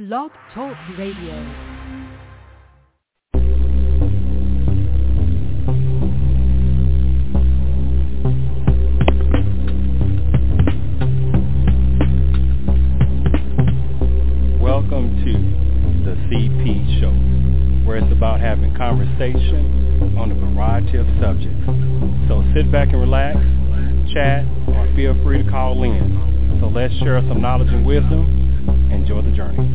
Blog Talk Radio. Welcome to the CP Show, where it's about having conversation on a variety of subjects. So sit back and relax, chat, or feel free to call in. So let's share some knowledge and wisdom. Enjoy the journey.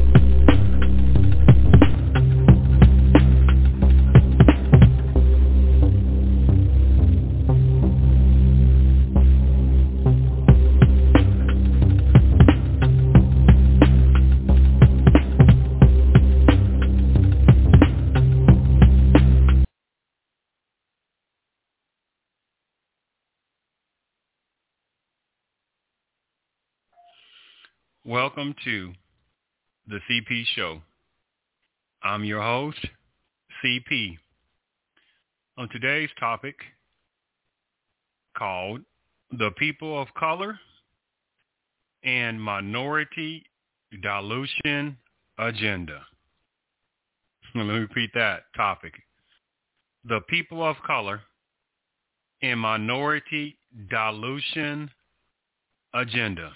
Welcome to the CP Show. I'm your host, CP. On today's topic, called The People of Color and Minority Dilution Agenda. Let me repeat that topic. The People of Color and Minority Dilution Agenda.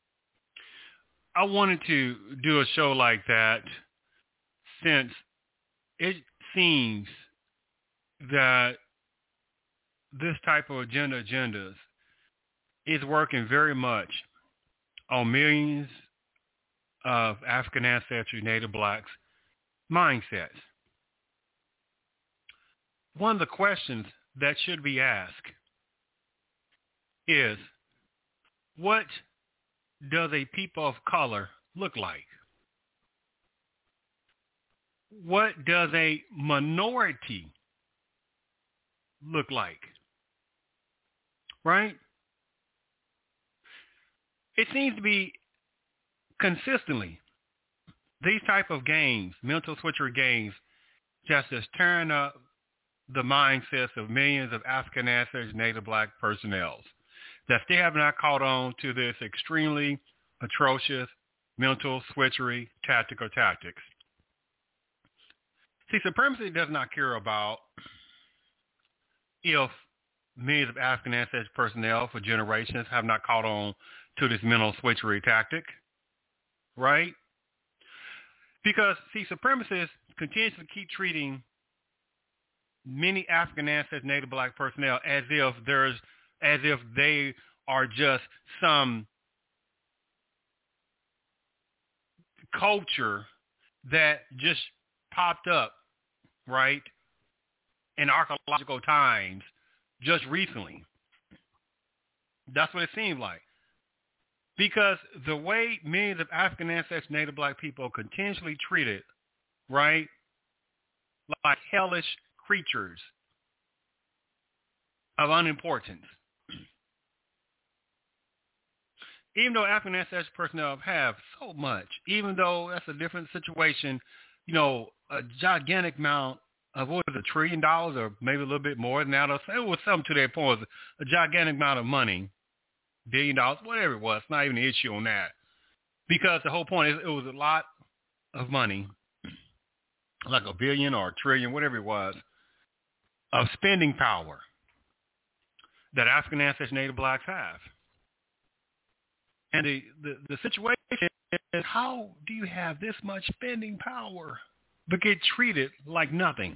I wanted to do a show like that since it seems that this type of agendas is working very much on millions of African ancestry Native blacks' mindsets. One of the questions that should be asked is, what does a people of color look like? What does a minority look like? Right? It seems to be consistently these type of games, mental switchery games, just tearing up the mindsets of millions of African ancestors, Native black personnel that still have not caught on to this extremely atrocious mental switchery tactics. See, supremacy does not care about if millions of African ancestors personnel for generations have not caught on to this mental switchery tactic, right? Because, see, supremacists continue to keep treating many African ancestors, Native black personnel as if they are just some culture that just popped up, right, in archaeological times just recently. That's what it seems like. Because the way millions of African ancestors, Native black people are continuously treated, right, like hellish creatures of unimportance. Even though African ancestors personnel have so much, even though that's a different situation, a gigantic amount of, what is it, $1 trillion or maybe a little bit more than that, or it was something to that point, a gigantic amount of money, $1 billion, whatever it was, it's not even an issue on that. Because the whole point is it was a lot of money, like $1 billion or $1 trillion, whatever it was, of spending power that African ancestors Native blacks have. And the situation is, how do you have this much spending power but get treated like nothing?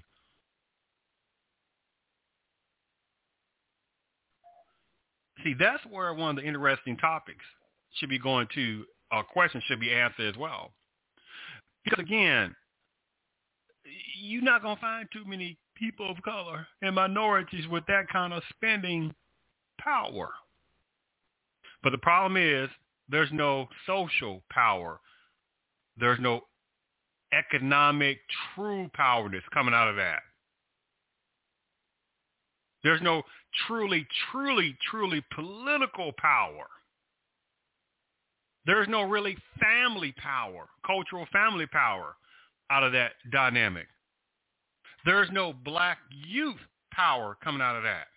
See, that's where one of the interesting topics should be going to, or questions should be answered as well. Because again, you're not going to find too many people of color and minorities with that kind of spending power. But the problem is, there's no social power. There's no economic true power that's coming out of that. There's no truly political power. There's no really family power, cultural family power out of that dynamic. There's no black youth power coming out of that.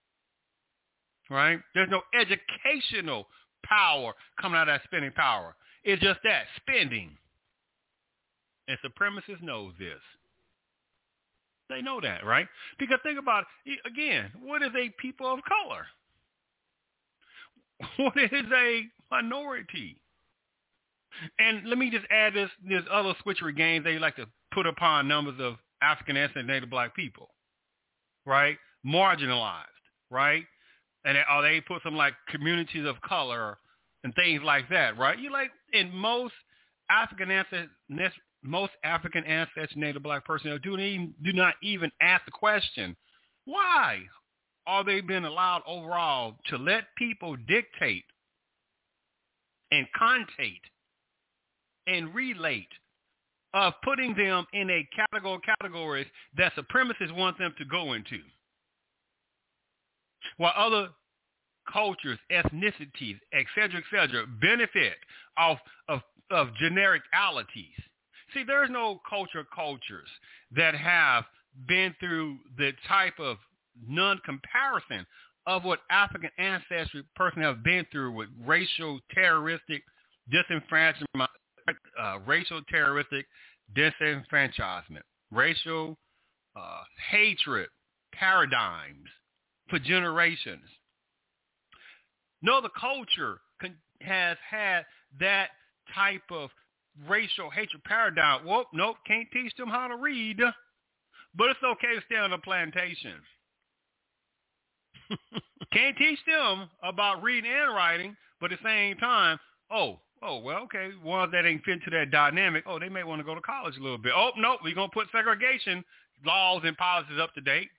Right? There's no educational power coming out of that spending power. It's just that, spending. And supremacists know this. They know that, right? Because think about it, again, what is a people of color? What is a minority? And let me just add this other switchery game they like to put upon numbers of African and Native Black people, right? Marginalized, right? And they put some like communities of color and things like that, right? You like in most African ancestors, Native Black personnel do not even ask the question, why are they being allowed overall to let people dictate and contate and relate of putting them in a categories that supremacists want them to go into, while other cultures, ethnicities, et cetera, benefit of genericalities. See, there's no cultures that have been through the type of non-comparison of what African ancestry persons have been through with racial terroristic disenfranchisement, racial hatred paradigms for generations. No other culture has had that type of racial hatred paradigm. Well, nope, can't teach them how to read, but it's okay to stay on a plantation. Can't teach them about reading and writing, but at the same time, well, okay, ones that ain't fit into that dynamic, they may want to go to college a little bit. Oh, no, we're going to put segregation laws and policies up to date.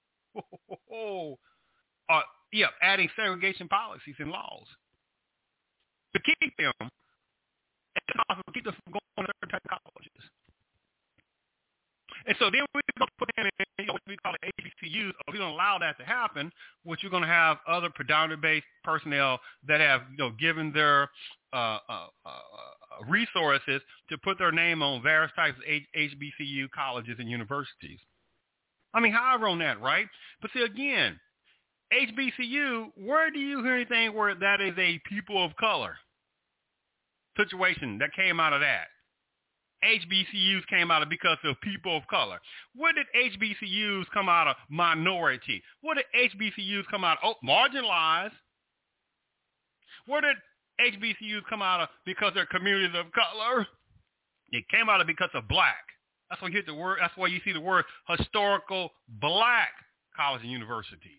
Adding segregation policies and laws to keep them and also keep them from going to certain type of colleges. And so then we're going to put them in what we call HBCUs. If we don't allow that to happen, which you're going to have other predominant-based personnel that have given their resources to put their name on various types of HBCU colleges and universities. I mean, however on that, right? But see, again, HBCU, where do you hear anything where that is a people of color situation that came out of that? HBCUs came out of because of people of color. Where did HBCUs come out of? Minority. Where did HBCUs come out of? Marginalized. Where did HBCUs come out of because they're communities of color? It came out of because of black. That's why you hear the word. That's why you see the word historical black colleges and universities.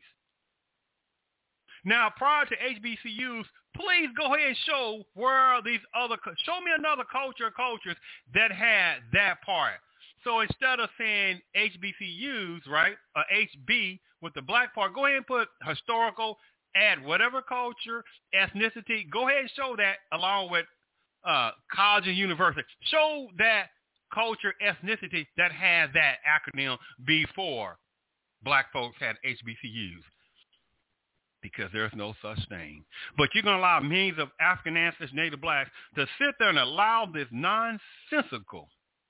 Now, prior to HBCUs, please go ahead and show where these show me another cultures that had that part. So instead of saying HBCUs, right, HB with the black part, go ahead and put historical, add whatever culture, ethnicity. Go ahead and show that along with college and university. Show that culture, ethnicity that had that acronym before black folks had HBCUs. Because there's no such thing. But you're going to allow millions of African ancestors, Native blacks, to sit there and allow this nonsensical,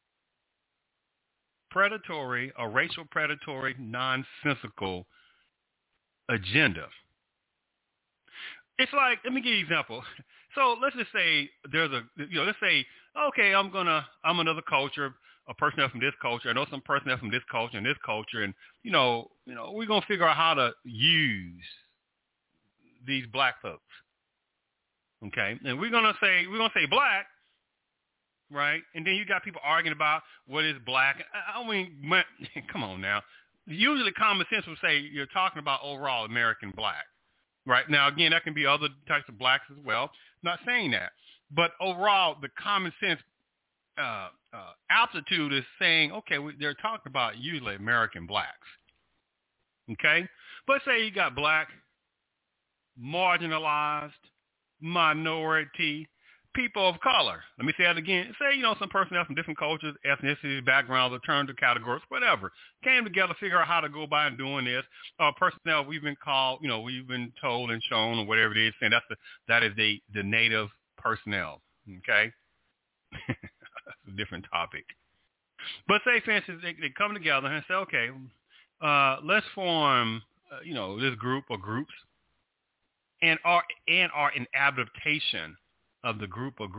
predatory, or racial predatory, nonsensical agenda. It's like, let me give you an example. So let's just say let's say, okay, I'm another culture, a personnel from this culture. I know some personnel from this culture and this culture, and we're going to figure out how to use these black folks. Okay? And we're gonna say black, right? And then you got people arguing about what is black. I mean, come on now. Usually common sense would say you're talking about overall American black. Right? Now again, that can be other types of blacks as well. I'm not saying that. But overall the common sense aptitude is saying, okay, they're talking about usually American blacks. Okay? But say you got black, marginalized, minority, people of color. Let me say that again. Say, some personnel from different cultures, ethnicities, backgrounds, alternative categories, whatever, came together to figure out how to go by and doing this. Personnel we've been called, we've been told and shown or whatever it is, saying that is the native personnel. Okay? That's a different topic. But say, for instance, they come together and say, okay, let's form, this group or groups, and are in adaptation of the group or group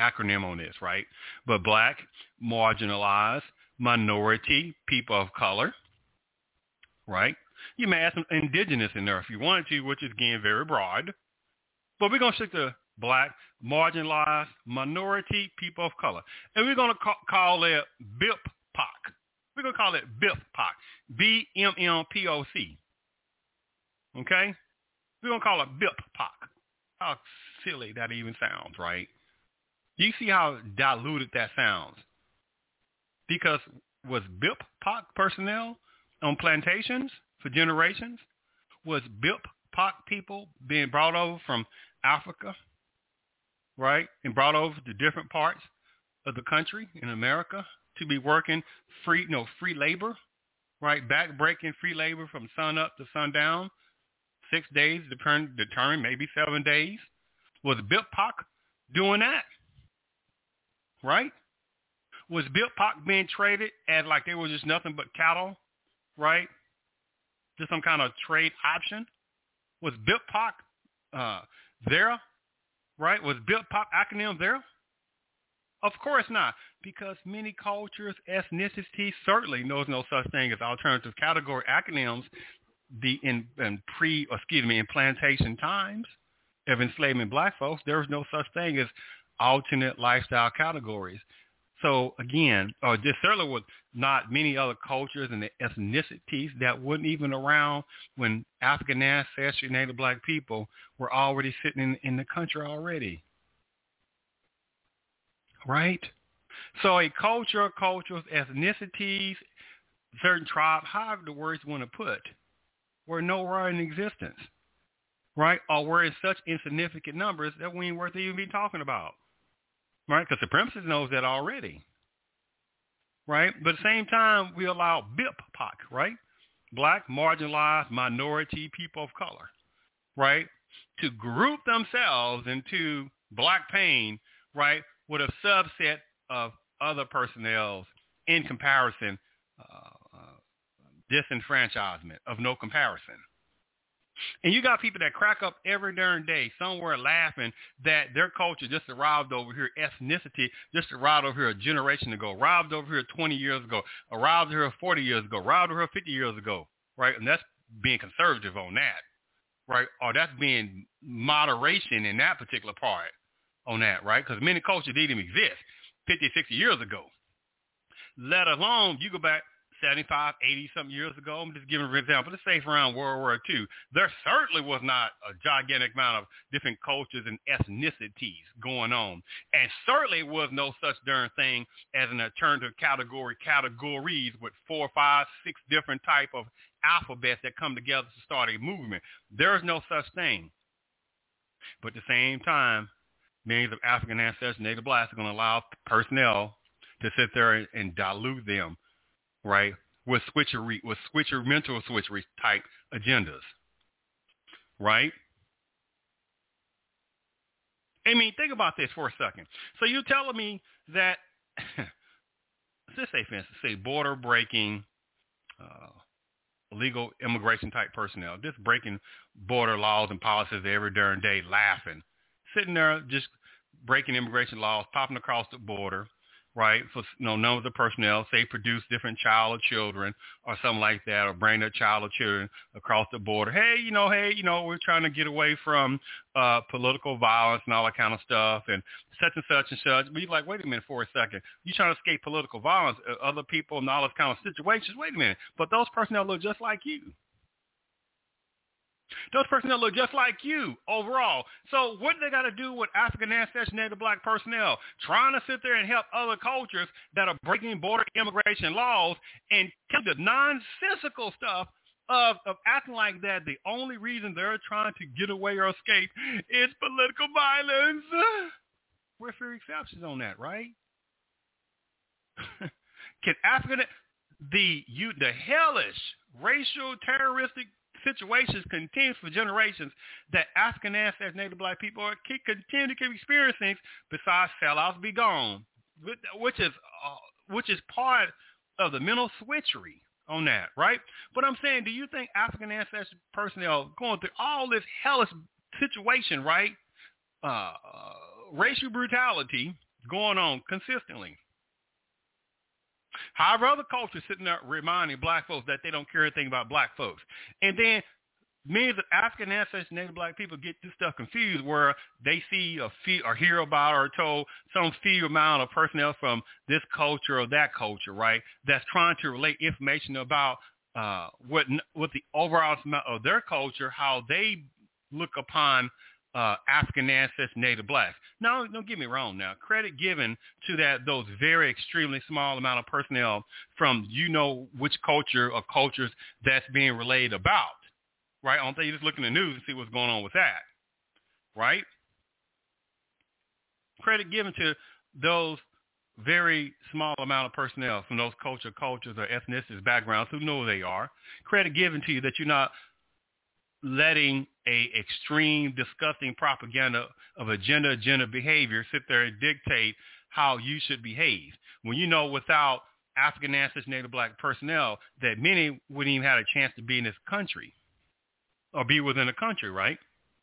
acronym on this, right? But black, marginalized, minority, people of color, right? You may add some indigenous in there if you wanted to, which is, again, very broad. But we're going to stick to black, marginalized, minority, people of color. And we're going to call it BIPOC. We're going to call it BIPOC, BMMPOC. Okay? We're going to call it BIPOC. How silly that even sounds, right? You see how diluted that sounds? Because was BIPOC personnel on plantations for generations? Was BIPOC people being brought over from Africa, right, and brought over to different parts of the country in America to be working free labor, right, back-breaking free labor from sun up to sundown, 6 days, determined maybe 7 days? Was BIPOC doing that, right? Was BIPOC being traded as like they were just nothing but cattle, right? Just some kind of trade option? Was BIPOC there, right? Was BIPOC acronym there? Of course not, because many cultures, ethnicities certainly knows no such thing as alternative category acronyms. In plantation times of enslavement black folks, there was no such thing as alternate lifestyle categories. So again, there certainly was not many other cultures and ethnicities that weren't even around when African ancestry Native black people were already sitting in the country already. Right? So a cultures, ethnicities, certain tribes, however the words you want to put, were nowhere in existence. Right? Or were in such insignificant numbers that we ain't worth even be talking about. Right? Because supremacists knows that already. Right? But at the same time, we allow BIPOC, right? Black, marginalized, minority, people of color, right? To group themselves into black pain, right, with a subset of other personnel in comparison, disenfranchisement of no comparison. And you got people that crack up every darn day somewhere laughing that their culture just arrived over here, ethnicity just arrived over here a generation ago, arrived over here 20 years ago, arrived here 40 years ago, arrived over here 50 years ago, right? And that's being conservative on that, right? Or that's being moderation in that particular part on that, right? Because many cultures didn't even exist 50, 60 years ago, let alone you go back 75, 80-something years ago. I'm just giving an example. Let's say around World War II, there certainly was not a gigantic amount of different cultures and ethnicities going on. And certainly was no such darn thing as an alternative categories with 4, 5, 6 different type of alphabets that come together to start a movement. There is no such thing. But at the same time, millions of African ancestors, Native blacks, are going to allow personnel to sit there and dilute them, right, with mental switchery type agendas, right? I mean, think about this for a second. So you're telling me that, let's say, for instance, border breaking, illegal immigration type personnel, just breaking border laws and policies every darn day, laughing, sitting there just breaking immigration laws, popping across the border, right, for numbers of personnel, say produce different child or children or something like that, or bring their child or children across the border. Hey, we're trying to get away from political violence and all that kind of stuff and such and such and such. But you're like, wait a minute for a second. You're trying to escape political violence, other people and all those kind of situations. Wait a minute. But those personnel look just like you. Those personnel look just like you overall. So what do they got to do with African ancestry Native black personnel trying to sit there and help other cultures that are breaking border immigration laws and tell the nonsensical stuff of acting like that the only reason they're trying to get away or escape is political violence? We're few exceptions on that, right? Can the hellish racial terroristic situations continue for generations that African ancestors, Native black people continue to keep experiencing besides sellouts be gone, which is part of the mental switchery on that, right? But I'm saying, do you think African ancestry personnel going through all this hellish situation, right? Racial brutality, going on consistently. However, other cultures sitting there reminding black folks that they don't care anything about black folks. And then many of the African ancestors, Native black people get this stuff confused where they see or hear about or told some few amount of personnel from this culture or that culture, right, that's trying to relate information about what the overall amount of their culture, how they look upon African ancestors, Native blacks. Now, don't get me wrong now. Credit given to those very extremely small amount of personnel from which culture or cultures that's being relayed about, right? I don't think you just look in the news and see what's going on with that, right? Credit given to those very small amount of personnel from those cultures or ethnicities, backgrounds, who know who they are. Credit given to you that you're not letting a extreme, disgusting propaganda of agenda behavior sit there and dictate how you should behave. When without African ancestors, Native black personnel, that many wouldn't even have a chance to be in this country or be within the country, right?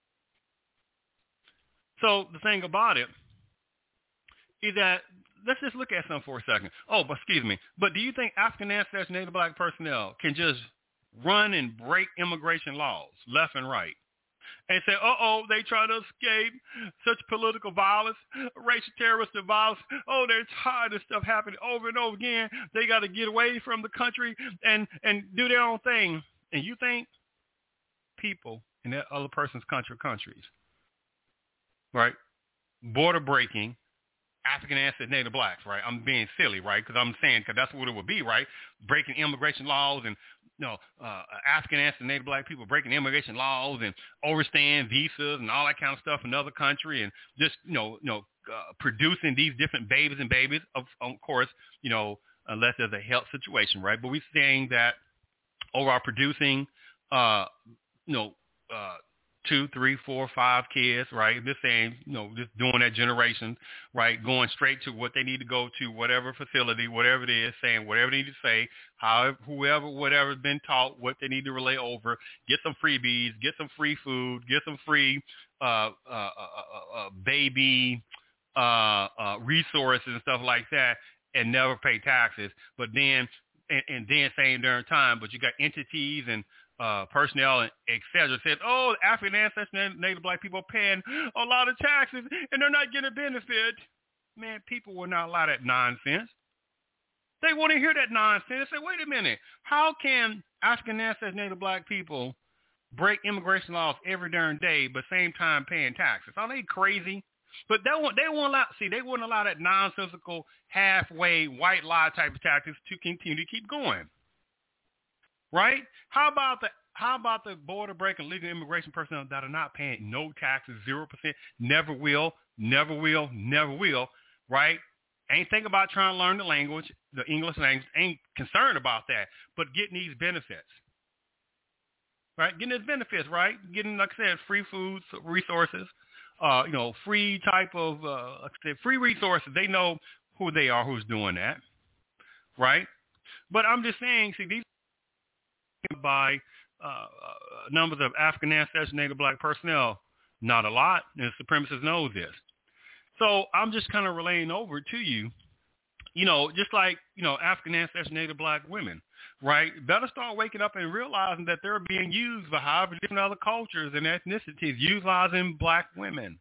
So the thing about it is that, let's just look at something for a second. But do you think African ancestors, Native black personnel can just run and break immigration laws left and right and say, they try to escape such political violence, racial terrorist violence. They're tired of stuff happening over and over again. They got to get away from the country and do their own thing. And you think people in that other person's countries, right, border breaking, African ancestors, Native blacks, right? I'm being silly, right? Because that's what it would be, right? Breaking immigration laws and, African ancestors, Native black people breaking immigration laws and overstaying visas and all that kind of stuff in another country and just, producing these different babies, of course, unless there's a health situation, right? But we're saying that overall producing, 2, 3, 4, 5 kids, right? This saying, just doing that generation, right? Going straight to what they need to go to, whatever facility, whatever it is, saying whatever they need to say, whatever's been taught, what they need to relay over, get some freebies, get some free food, get some free baby resources and stuff like that, and never pay taxes. But then, and then saying during time, but you got entities and personnel and et cetera said, African ancestors and Native black people are paying a lot of taxes and they're not getting a benefit. Man, people will not allow that nonsense. They want to hear that nonsense. They say, wait a minute, how can African ancestors, Native black people break immigration laws every darn day, but same time paying taxes? Are they crazy? But they wouldn't allow that nonsensical, halfway white lie type of tactics to continue to keep going. Right? How about the border breaking legal immigration personnel that are not paying no taxes, 0%, never will, right? Ain't thinking about trying to learn the language, the English language, ain't concerned about that, but getting these benefits. Right? Getting these benefits, right? Getting, like I said, free food, resources, free type of, free resources. They know who they are, who's doing that. Right? But I'm just saying, see, these by numbers of African ancestors, Native black personnel, not a lot, and supremacists know this. So I'm just kind of relaying over to you, just like, African ancestors, Native black women, right? Better start waking up and realizing that they're being used by however different other cultures and ethnicities, utilizing black women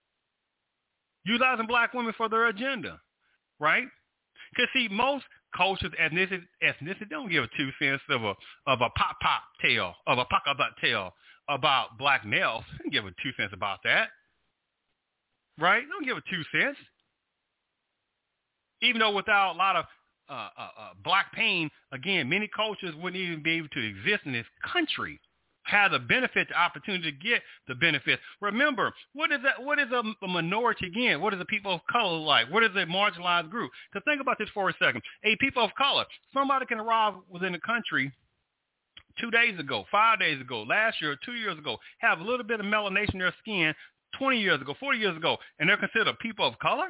for their agenda, right? Because, see, most cultures, ethnicity don't give a 2 cents of a pop tale, of a pop tale about black males. They don't give a 2 cents about that, right? They don't give a 2 cents. Even though without a lot of black pain, again, many cultures wouldn't even be able to exist in this country, have the benefit, the opportunity to get the benefits. Remember, what is that? What is a minority again? What is a people of color like? What is a marginalized group? Because think about this for a second. A people of color, somebody can arrive within the country 2 days ago, 5 days ago, last year, 2 years ago, have a little bit of melanation in their skin 20 years ago, 40 years ago, and they're considered people of color?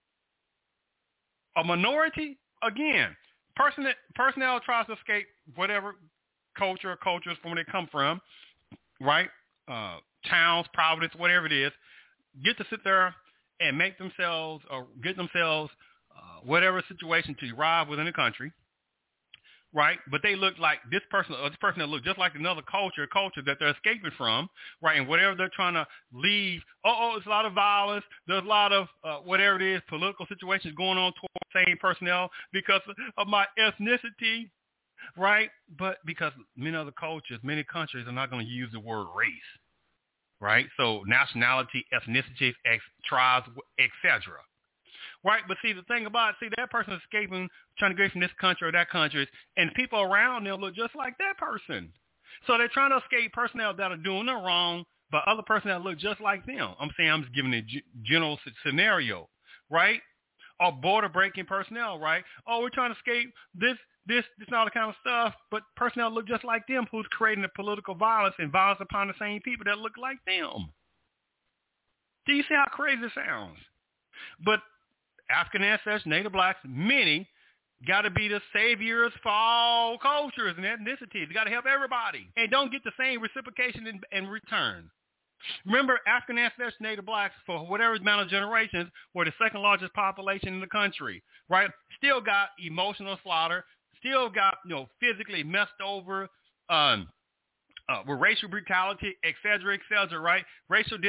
A minority? Again, personnel tries to escape whatever cultures from where they come from, right? Towns, Providence, whatever it is, get to sit there and make themselves or get themselves whatever situation to arrive within the country, right? But they look like this person that look just like another culture that they're escaping from, right? And whatever they're trying to leave, there's a lot of violence, there's a lot of whatever it is, political situations going on toward the same personnel because of my ethnicity, right? But because many countries are not going to use the word race, right? So nationality, ethnicity, tribes, etc. Right, but see, the thing about it, that person escaping, trying to get from this country or that country, and people around them look just like that person. So they're trying to escape personnel that are doing them wrong, but other personnel look just like them. I'm just giving a general scenario, right? Or border-breaking personnel, right? Oh, we're trying to escape this, and all the kind of stuff, but personnel look just like them who's creating the political violence and violence upon the same people that look like them. Do you see how crazy it sounds? But African ancestors, Native blacks, many got to be the saviors for all cultures and ethnicities. They got to help everybody and don't get the same reciprocation in return. Remember, African ancestors, Native blacks, for whatever amount of generations, were the second largest population in the country, right? Still got emotional slaughter, still got, physically messed over, with racial brutality, et cetera, right? Racial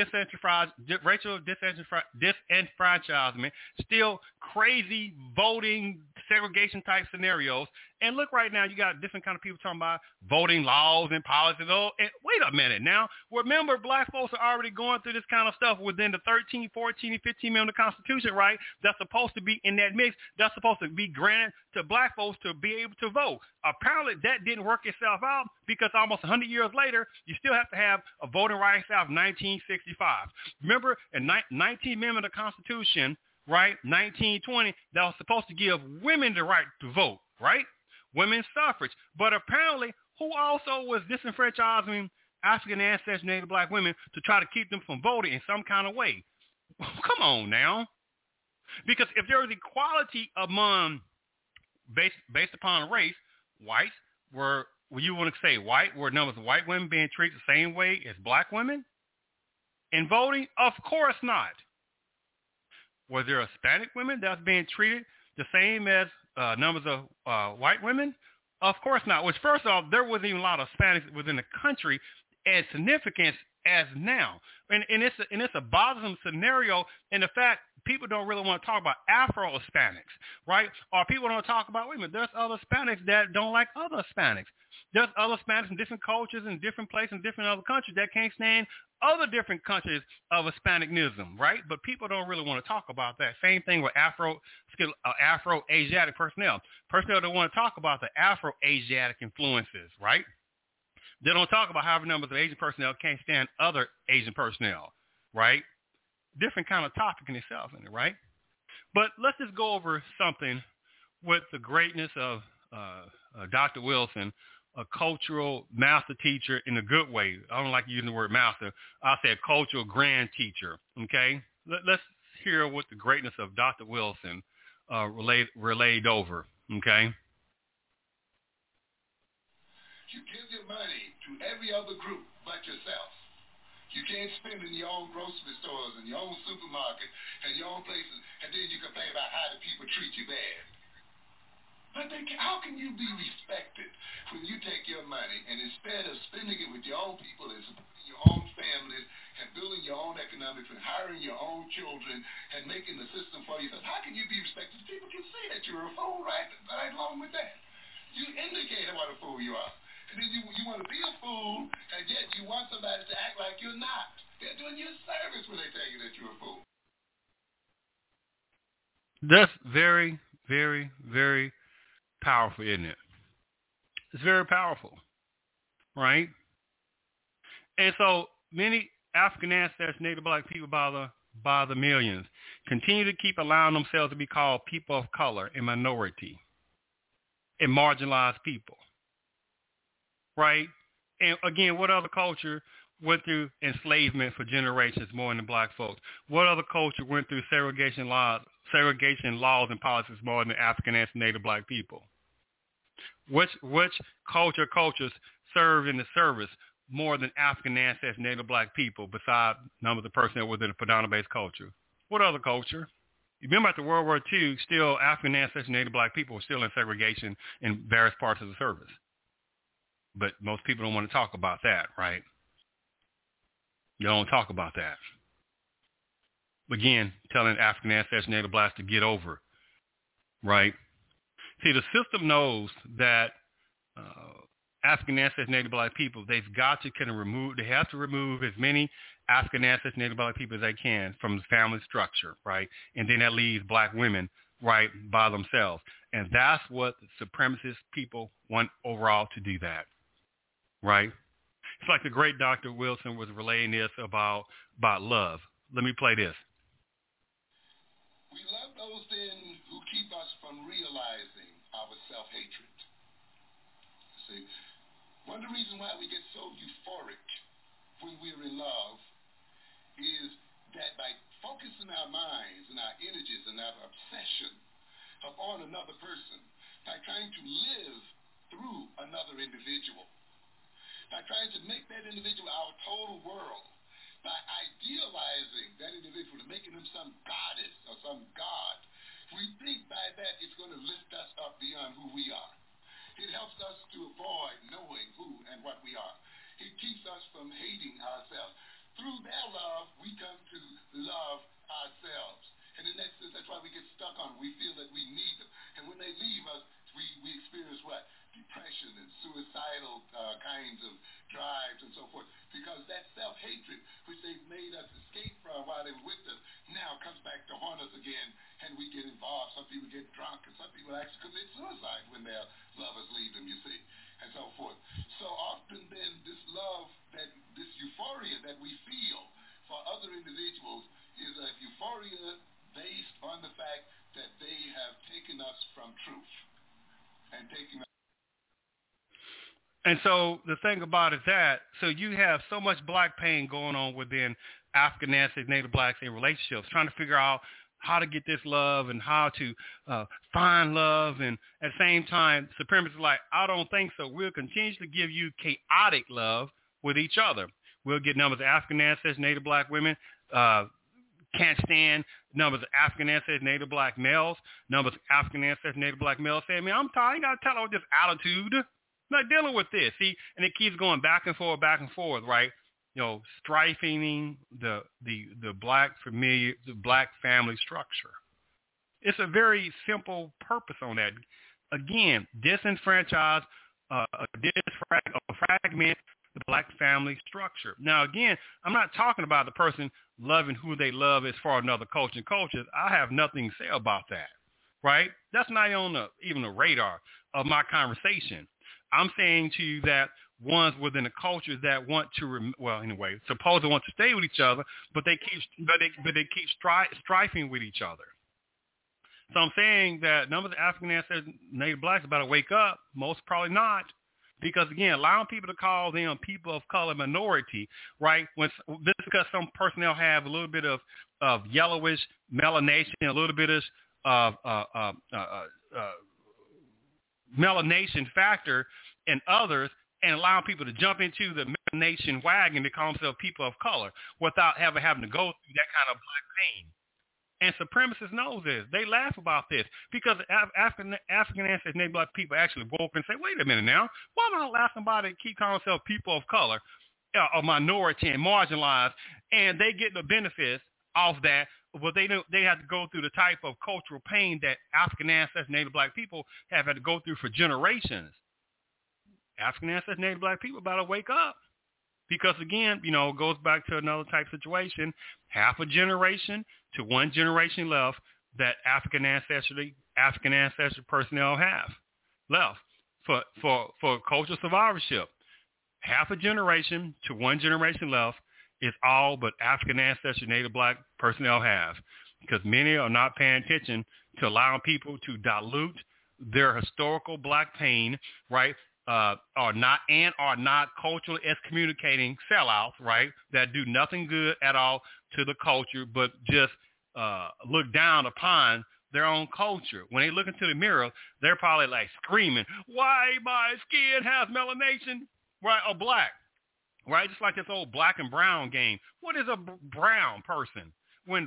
disenfranchisement, still crazy voting segregation type scenarios. And look right now, you got different kind of people talking about voting laws and policies. Oh, and wait a minute now. Remember, black folks are already going through this kind of stuff within the 13, 14, and 15 million of the Constitution, right? That's supposed to be in that mix. That's supposed to be granted to black folks to be able to vote. Apparently, that didn't work itself out because almost 100 years later, you still have to have a Voting Rights Act of 1965. Remember, in 19th Amendment of the Constitution, right, 1920, that was supposed to give women the right to vote, right? Women's suffrage. But apparently, who also was disenfranchising African ancestors, Native black women to try to keep them from voting in some kind of way? Come on now. Because if there was equality among, based upon race, whites were, you want to say white, were numbers of white women being treated the same way as black women in voting? Of course not. Were there Hispanic women that was being treated the same as numbers of white women? Of course not. Which, first off, there wasn't even a lot of Hispanics within the country as significant as now. And it's a bothersome scenario in the fact people don't really want to talk about Afro-Hispanics, right? Or people don't talk about, wait a minute, there's other Hispanics that don't like other Hispanics. There's other Hispanics in different cultures and different places in different other countries that can't stand other different countries of Hispanicism, right? But people don't really want to talk about that. Same thing with Afro-Asiatic personnel. Personnel don't want to talk about the Afro-Asiatic influences, right? They don't talk about how numbers of Asian personnel can't stand other Asian personnel, right? Different kind of topic in itself, right? But let's just go over something with the greatness of Dr. Wilson, a cultural master teacher in a good way. I don't like using the word master. I'll say a cultural grand teacher, okay? Let's hear what the greatness of Dr. Wilson relayed over, okay? You give your money to every other group but yourself. You can't spend in your own grocery stores and your own supermarket and your own places, and then you complain about how the people treat you bad. But how can you be respected when you take your money and instead of spending it with your own people and supporting your own families and building your own economics and hiring your own children and making the system for yourself, how can you be respected? People can see that you're a fool right along with that. You indicate what a fool you are. And then you want to be a fool, and yet you want somebody to act like you're not. They're doing you a service when they tell you that you're a fool. That's very, very, very powerful, isn't it? It's very powerful, right? And so many African ancestors, Native black people by the millions continue to keep allowing themselves to be called people of color and minority and marginalized people. Right? And again, what other culture went through enslavement for generations more than black folks? What other culture went through segregation laws and policies more than African and Native black people? Which cultures served in the service more than African ancestors, Native black people, besides numbers of personnel within the predominant-based culture? What other culture? You remember after World War II, still African ancestors, Native Black people were still in segregation in various parts of the service. But most people don't want to talk about that, right? They don't talk about that. Again, telling African ancestors, Native Blacks to get over, right? See, the system knows that African ancestors, Native Black people, they've got to kind of they have to remove as many African ancestors, Native Black people as they can from the family structure, right? And then that leaves Black women, right, by themselves. And that's what the supremacist people want overall to do that, right? It's like the great Dr. Wilson was relaying this about love. Let me play this. We love those then who keep us from realizing our self-hatred. See, one of the reasons why we get so euphoric when we're in love is that by focusing our minds and our energies and our obsession upon another person, by trying to live through another individual, by trying to make that individual our total world, by idealizing that individual and making him some goddess or some god, we think by that it's going to lift us up beyond who we are. It helps us to avoid knowing who and what we are. It keeps us from hating ourselves. Through their love, we come to love ourselves. And in that sense, that's why we get stuck on them. We feel that we need them. And when they leave us, we experience what? Depression and suicidal kinds of drives and so forth. Because that self-hatred, which they've made us escape from while they were with us, now comes back to haunt us again, and we get involved. Some people get drunk, and some people actually commit suicide when their lovers leave them, you see, and so forth. So often then, this love, this euphoria that we feel for other individuals is a euphoria based on the fact that they have taken us from truth and taken us. And so the thing about it is that, so you have so much Black pain going on within African ancestors, Native Blacks in relationships, trying to figure out how to get this love and how to find love. And at the same time, supremacists are like, I don't think so. We'll continuously give you chaotic love with each other. We'll get numbers of African ancestors, Native Black women, can't stand numbers of African ancestors, Native Black males, numbers of African ancestors, Native Black males saying, man, I'm tired. You got to tell all this attitude. I'm not dealing with this. See, and it keeps going back and forth, right? You know, strifing the Black family structure. It's a very simple purpose on that. Again, disenfranchise, fragment the Black family structure. Now, again, I'm not talking about the person loving who they love as far as another culture and cultures. I have nothing to say about that, right? That's not on even the radar of my conversation. I'm saying to you that ones within the cultures that want to, suppose they want to stay with each other, but they keep strifing with each other. So I'm saying that numbers of African ancestors, Native Blacks, about to wake up. Most probably not, because again, allowing people to call them people of color minority, right? When this is because some personnel have a little bit of yellowish melanation, a little bit of melanation factor in others, and allowing people to jump into the melanation wagon to call themselves people of color without having to go through that kind of Black pain. And supremacists know this. They laugh about this because African ancestors, Native Black people actually woke and say, wait a minute now, why am I allowing somebody to keep calling themselves people of color, or minority and marginalized, and they get the benefits off that? Well, they have to go through the type of cultural pain that African ancestors, Native Black people have had to go through for generations. African ancestors, Native Black people about to wake up. Because, again, it goes back to another type situation, half a generation to one generation left that African ancestry personnel have left for cultural survivorship. Half a generation to one generation left is all but African ancestry Native Black personnel have, because many are not paying attention to allowing people to dilute their historical Black pain, right? Are not culturally excommunicating sellouts, right? That do nothing good at all to the culture, but just look down upon their own culture. When they look into the mirror, they're probably like screaming, "Why my skin has melanation, right? Or black, right?" Just like this old black and brown game. What is a brown person? When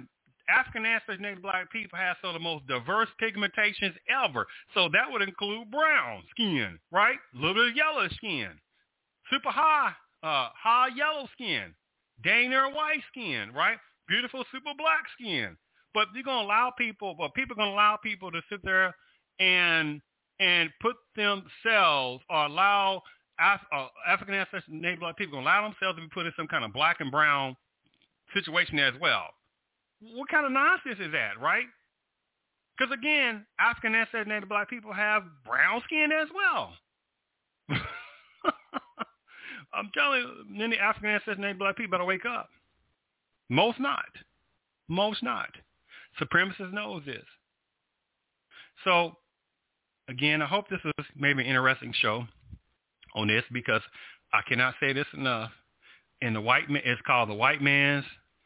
African ancestors native black people have some of the most diverse pigmentations ever. So that would include brown skin, right? A little bit of yellow skin, super high yellow skin, dang near white skin, right? Beautiful super black skin. But people are going to allow people to sit there and put themselves, or allow African ancestors native black people going to allow themselves to be put in some kind of black and brown situation as well. What kind of nonsense is that, right? Because, again, African ancestors native black people have brown skin as well. I'm telling you, many African ancestors native black people better wake up. Most not. Supremacists knows this. So, again, I hope this is maybe an interesting show on this, because I cannot say this enough. And it's called the white man's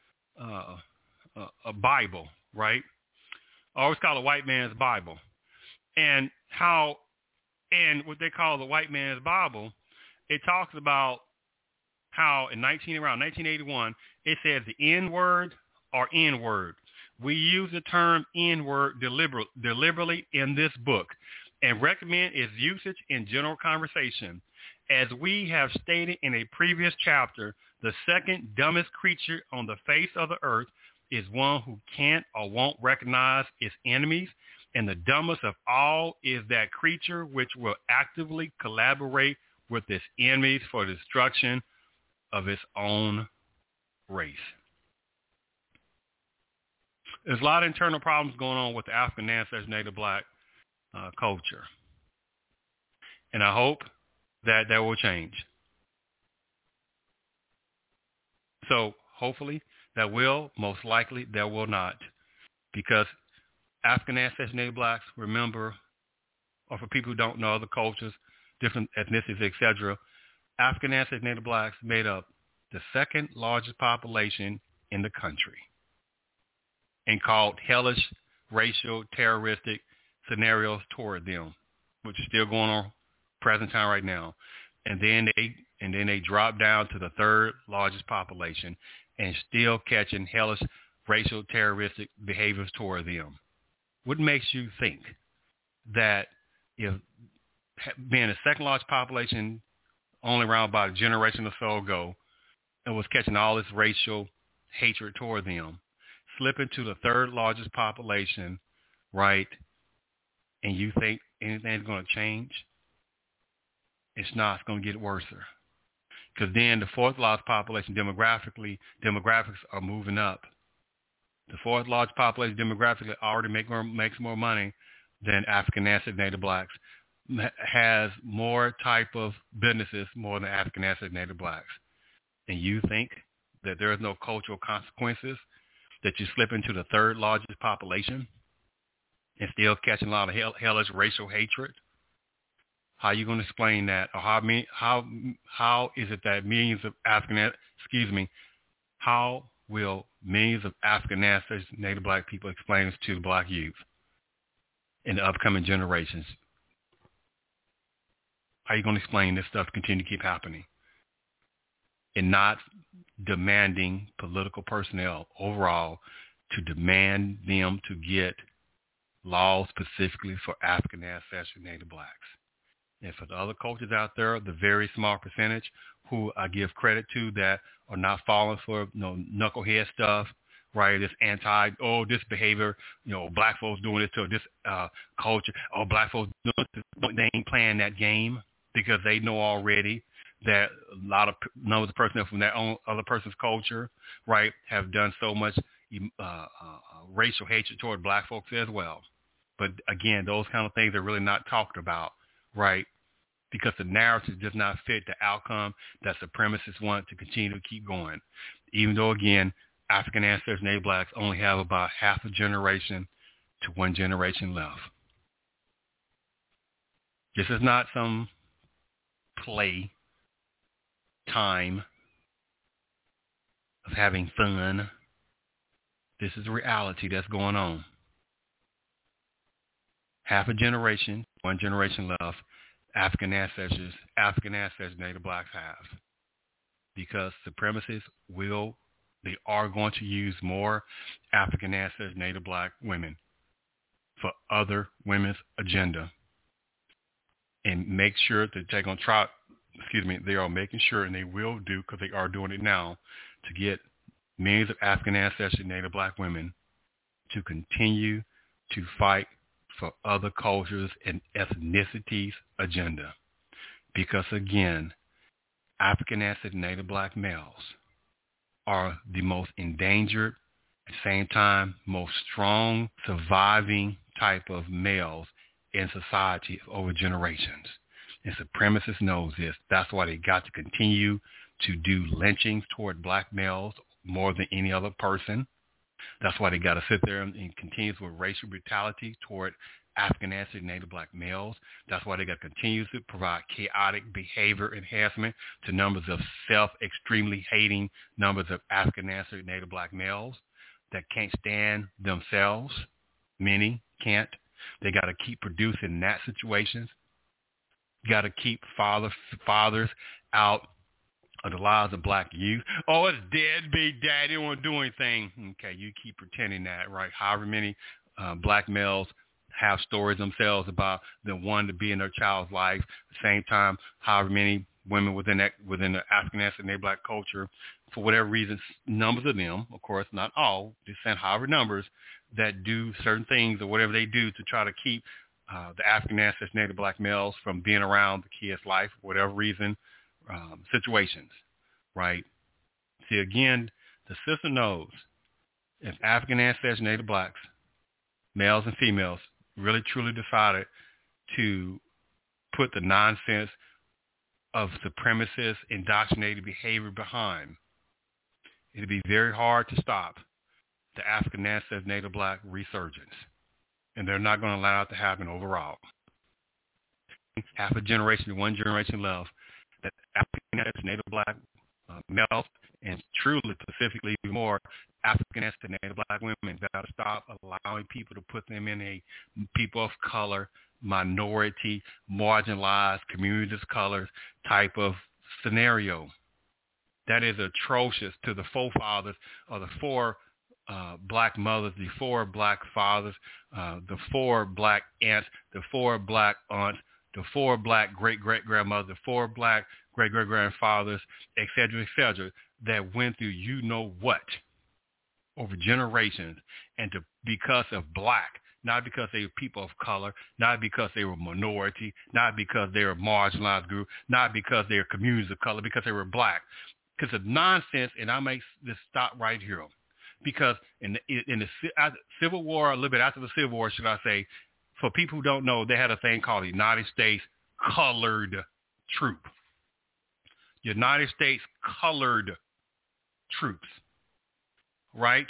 Bible, right? I always call it the white man's Bible. And what they call the white man's Bible, it talks about how around 1981, it says the N-word or N-word. We use the term N-word deliberately in this book and recommend its usage in general conversation. As we have stated in a previous chapter, the second dumbest creature on the face of the earth is one who can't or won't recognize its enemies, and the dumbest of all is that creature which will actively collaborate with its enemies for the destruction of its own race. There's a lot of internal problems going on with the African ancestors native black culture, and I hope that will change. So hopefully that will, most likely that will not, because African ancestors native blacks, remember, or for people who don't know other cultures, different ethnicities, etc., African ancestors native blacks made up the second largest population in the country, and called hellish racial terroristic scenarios toward them, which is still going on present time right now. And then they drop down to the third largest population and still catching hellish racial terroristic behaviors toward them. What makes you think that if being the second largest population only around about a generation or so ago and was catching all this racial hatred toward them, slipping to the third largest population, right, and you think anything's going to change? It's not. It's going to get worse. Because then the fourth largest population demographics are moving up. The fourth largest population demographically already makes more money than African ancestors native blacks, has more type of businesses more than African ancestors native blacks. And you think that there is no cultural consequences that you slip into the third largest population and still catching a lot of hellish racial hatred? How are you going to explain that? Or how is it that how will millions of African ancestors, native black people explain this to the black youth in the upcoming generations? How are you going to explain this stuff continue to keep happening and not demanding political personnel overall to demand them to get laws specifically for African ancestors, native blacks? And for the other cultures out there, the very small percentage who I give credit to that are not falling for knucklehead stuff, right? This this behavior, black folks doing this to this culture. Oh, black folks doing this. They ain't playing that game because they know already that a lot of numbers of personnel from their own other person's culture, right, have done so much racial hatred toward black folks as well. But again, those kind of things are really not talked about, right? Because the narrative does not fit the outcome that supremacists want to continue to keep going. Even though, again, African ancestors, native blacks only have about half a generation to one generation left. This is not some play time of having fun. This is the reality that's going on. Half a generation, one generation left, African ancestors, native blacks have. Because supremacists will they are going to use more African ancestors, Native Black women for other women's agenda, and make sure that they're going to try, they are making sure, and they will do, because they are doing it now, to get millions of African ancestors, Native Black women to continue to fight for other cultures and ethnicities agenda. Because again, African ancestors, Native Black males are the most endangered, at the same time, most strong, surviving type of males in society over generations. And supremacists knows this. That's why they got to continue to do lynchings toward black males more than any other person. That's why they got to sit there and continue with racial brutality toward African ancestors, Native Black males. That's why they got to continue to provide chaotic behavior enhancement to numbers of extremely hating numbers of African ancestors, Native Black males that can't stand themselves. Many can't. They got to keep producing that situations. Got to keep fathers out of the lives of black youth. Oh, it's deadbeat dad. They don't want to do anything. Okay, you keep pretending that, right? However many black males have stories themselves about them wanting to be in their child's life. At the same time, however many women within the African ancestors, Native Black culture, for whatever reasons, numbers of them, of course, not all, just saying however numbers, that do certain things or whatever they do to try to keep the African ancestors, Native Black males from being around the kid's life, for whatever reason, situations, right? See, again, the system knows if African ancestors, Native Blacks, males and females, really truly decided to put the nonsense of supremacist indoctrinated behavior behind, it'd be very hard to stop the African ancestors, Native Black resurgence. And they're not going to allow it to happen overall. Half a generation, one generation left, that African ancestors, Native Black males, and truly, specifically more African ancestors, Native Black women, got to stop allowing people to put them in a people of color, minority, marginalized, communities of color type of scenario. That is atrocious to the forefathers of the four black mothers, the four black fathers, the four black aunts, the four black aunts, the four black great-great-grandmothers, the four black great-great-grandfathers, et cetera, that went through you know what over generations, and because of black, not because they were people of color, not because they were minority, not because they were a marginalized group, not because they were communities of color, because they were black. Because of nonsense, and I make this stop right here. Because in the Civil War, a little bit after the Civil War, should I say, for people who don't know, they had a thing called the United States Colored Troop. United States Colored Troops, right?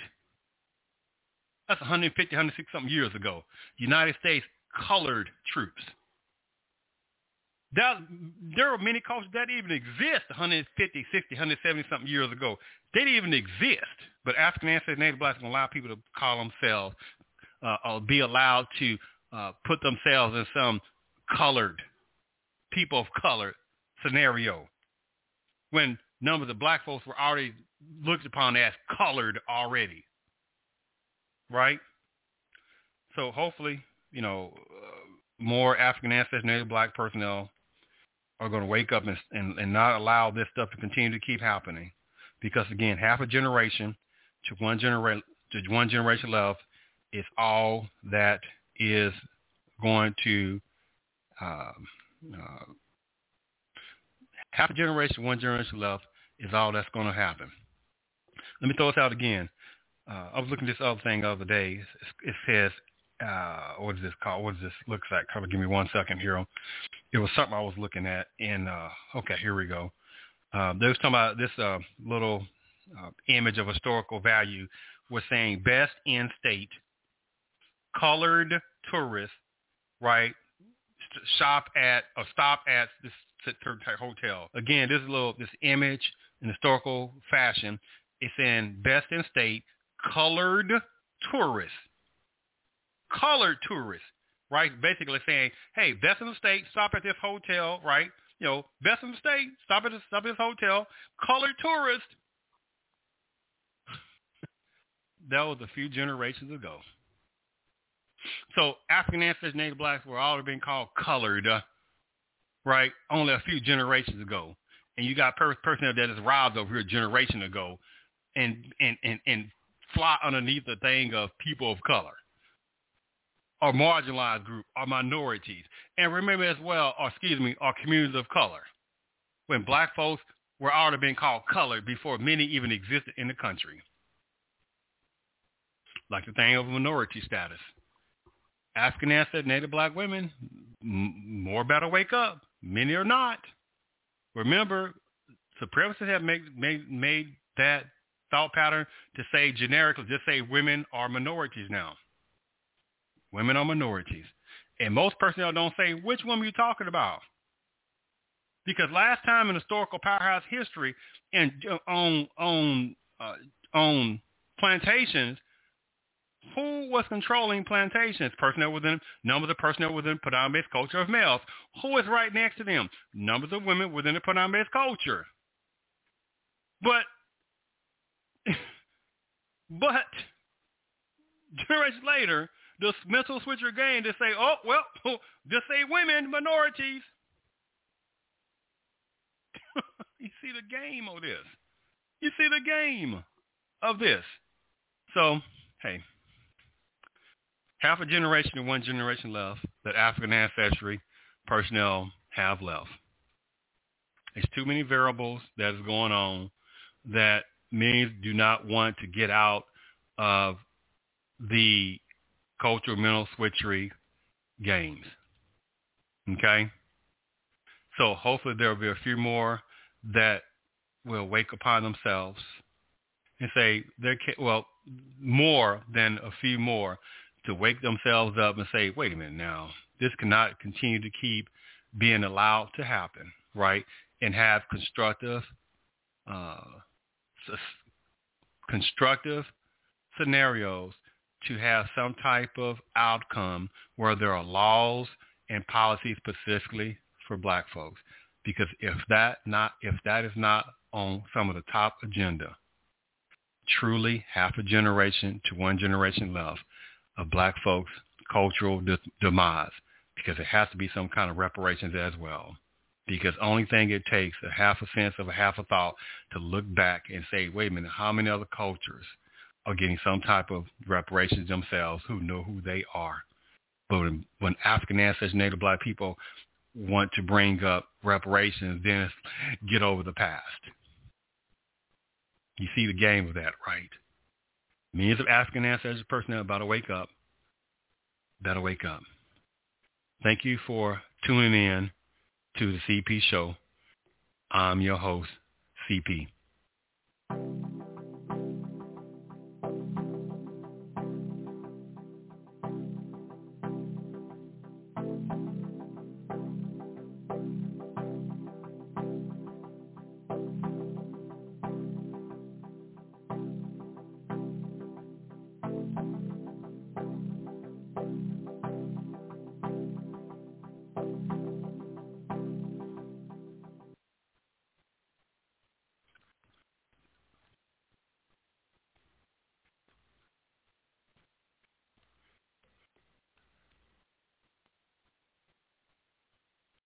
That's 150, 160 something years ago. United States Colored Troops. There are many cultures that didn't even exist 150, 60, 170 something years ago. They didn't even exist. But African ancestors, Native Blacks can allow people to call themselves or be allowed to put themselves in some colored, people of color scenario, when numbers of black folks were already looked upon as colored already, right? So hopefully, more African ancestors, Native Black personnel are going to wake up and not allow this stuff to continue to keep happening. Because again, half a generation to one generation left is all that is going to half a generation, one generation left is all that's going to happen. Let me throw this out again. I was looking at this other thing the other day. It says, what is this called? What does this look like? Kind of give me 1 second here. It was something I was looking at in, okay, here we go. They was talking about this little image of historical value. Was saying best in state colored tourists, right? Stop at this certain hotel. Again, this image in historical fashion. It's in best in state colored tourists. Colored tourists, right? Basically saying, hey, best in the state, stop at this hotel, right? Best in the state, stop at this hotel. Colored tourists. that was a few generations ago. So African ancestors, Native blacks were already being called colored, right? Only a few generations ago. And you got personnel that is robbed over here a generation ago and fly underneath the thing of people of color or marginalized group or minorities. And remember as well, or communities of color. When black folks were already being called colored before many even existed in the country. Like the thing of minority status. African ancestors, Native black women, more better wake up. Many are not. Remember, supremacists have made that thought pattern to say generically, just say women are minorities now. Women are minorities. And most personnel don't say, which woman are you talking about? Because last time in historical powerhouse history and on plantations, who was controlling plantations? Numbers of personnel within predominant culture of males. Who is right next to them? Numbers of women within the predominant culture. But generations later, the mental switch again to say, oh, well, just say women, minorities. You see the game of this. You see the game of this. So, hey. Half a generation and one generation left that African ancestry personnel have left. There's too many variables that is going on that many do not want to get out of the cultural mental switchery games. Okay? So hopefully there will be a few more that will wake upon themselves and say, more than a few more to wake themselves up and say, wait a minute now, this cannot continue to keep being allowed to happen, right? And have constructive scenarios to have some type of outcome where there are laws and policies specifically for black folks. Because if that is not on some of the top agenda, truly half a generation to one generation left of black folks' cultural demise, because it has to be some kind of reparations as well. Because only thing it takes, a half a sense of a half a thought, to look back and say, wait a minute, how many other cultures are getting some type of reparations themselves who know who they are? But when African ancestors, Native black people want to bring up reparations, then it's get over the past. You see the game of that, right? Millions of African ancestors personnel about to wake up. Better wake up. Thank you for tuning in to the CP Show. I'm your host, CP.